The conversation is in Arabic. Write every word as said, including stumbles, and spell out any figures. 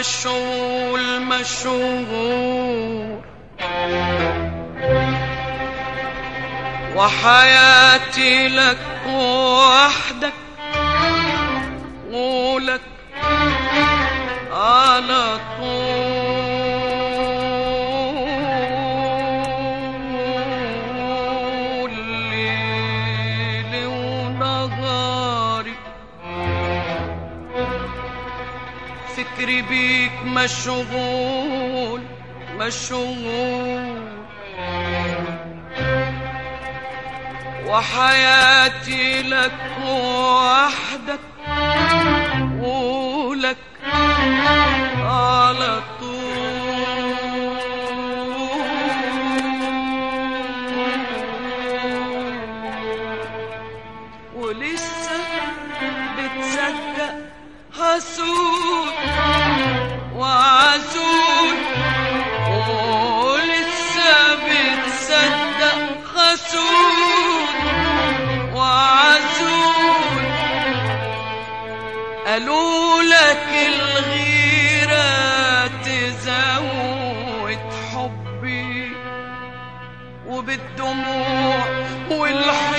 مشغول مشغول وحياتي لك وحدك ولك على طول ليلي ونهاري فكري بيك مشغول مشغول وحياتي لك وحدك ولك على طول ولسه بتصدق حسود وعسول ولسه بتصدق حسود وعسول قالوا لك الغيرة تزود حبي وبالدموع والحب